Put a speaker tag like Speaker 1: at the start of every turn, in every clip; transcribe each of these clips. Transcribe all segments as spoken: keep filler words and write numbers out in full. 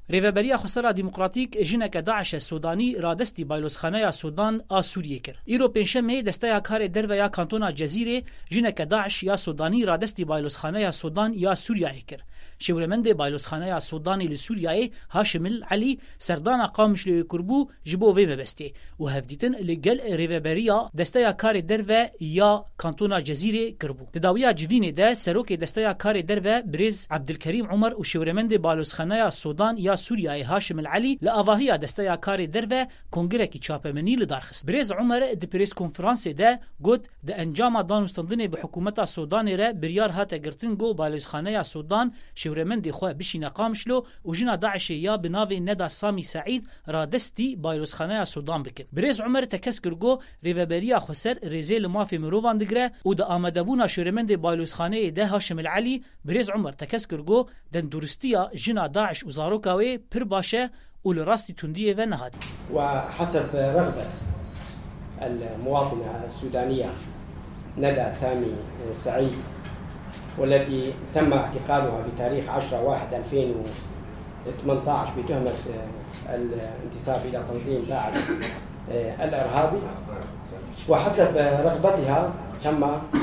Speaker 1: ریوبریا خسرا دموکراتیک جنک داعش سودانی رادستی بایلوسخانه سودان آ سوریه کر. ایرو پنجشنبه دسته کار درویا کانتونا جزیره جنک داعش یا سودانی رادستی بایلوسخانه سودان یا سوریه کر. شورمند بایلوسخانه سودانی لسوریه هاشم العلی سردان قامش لی کربو جبو وی مبسته و هفدیتن لگل ریوبریا دسته کار درو یا کانتونا جزیره کربو. تداویا جوینه ده سروک دسته کار درو برز عبدالکریم عمر و شورمند بایلوسخانه سودان یا سوریه هاشم العلی لآواهی دسته کار درو کنگره کی چاپمنی لدارخست. برز عمر د پریس کنفرانس ده گوت د انجام دانستندن به حکومت سودان ره بریار هات گرتن گو بایلوسخانه سودان شورمند خو بشینه قامشلو و جنا داعش یا بناوی ندا سامی سعید رادستی بایلوسخانه سودان بکن. برز عمر تکسکر گو ریوبریا خسر رزیل مافی مروان دگره و د آمدبونا شورمند بایلوسخانه ده هاشم العلی برز عمر تکسکر گو دن درستیا جنا داعش و زاروکاوی پر باشه ولراستي تندية ونهاد.
Speaker 2: وحسب رغبة المواطنة السودانية ندى سامي سعيد والتي تم اعتقالها بتاريخ عشرة واحد ألفين وثمانية عشر بتهمة الانتساب إلى تنظيم داعش الإرهابي، وحسب رغبتها تم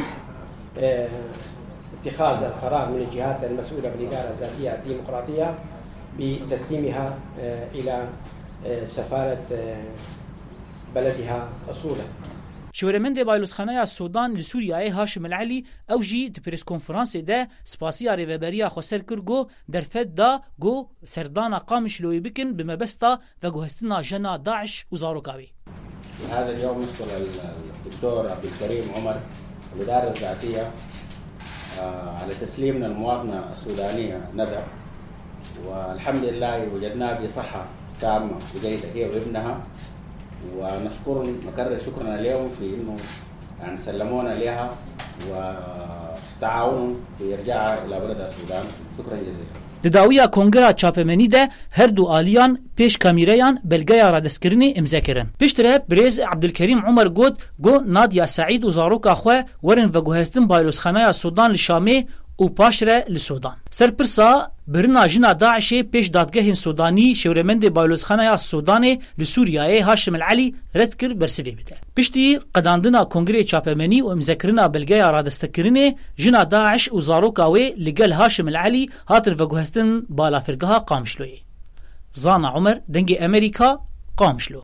Speaker 2: اتخاذ القرار من الجهات المسؤولة بالإدارة الذاتية الديمقراطية بتسليمها إلى سفارة بلدها أصولا.
Speaker 1: شورمند بایلوسخانه سودان لسوریه هاشم العلی او جی د پریس کنفرانس ده سپاسیا ریوبریا خسر کرگو در فد دا گو سردان قامش لوی بکن بمبستا و گوهستنا جنا داعش و زاروکاوی.
Speaker 3: هذا اليوم نشكر الدكتور عبد الكريم عمر الإدارة الذاتية على تسليمنا المواطنة السودانية ندى، والحمد لله وجدناها بصحة تامة وجيدة هي وابنها، ونشكر نكرر شكرنا اليوم في انه يعني سلمونا لها وتعاونوا في ارجاعها الى بلدها السودان. شكرا جزيلا.
Speaker 1: دداویا کنگرا چاپمنی ده هر دو آلیان پیش کامیریان بلگیا را دستکرنی امضا کرن. پیشتره برز عبدالکریم عمر گود گو نادیا سعید و زاروکا خو ورن و گوهستن بایلوسخانه سودان لشامه و پاشره لسودان. سرپرسا برنا جنا داعش پیش دادگاه سودانی شورمند بایلوسخانه سودان لسوریه هاشم العلی رد کر برسوی بده. پشتی قداندنا کنگره چاپمنی و امذکرنا بلگیا را دستکرنه جنا داعش و زاروکاوی لگل هاشم العلی هاتر و گوهستن بالا فرگاه قامشلوی. زانا عمر دنگ امریکا قامشلو.